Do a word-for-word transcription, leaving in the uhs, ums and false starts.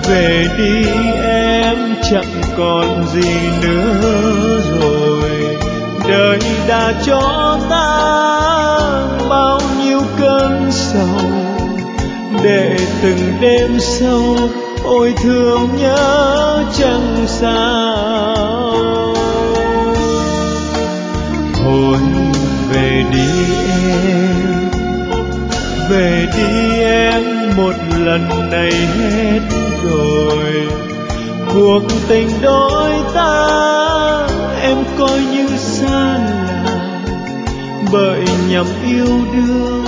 Về đi em, chẳng còn gì nữa rồi. Đời đã cho ta bao nhiêu cơn sầu, để từng đêm sâu ôi thương nhớ chẳng sao. Thôi về đi em, về đi em, một lần này hết rồi. Cuộc tình đôi ta em coi như xa lạ, bởi nhầm yêu đương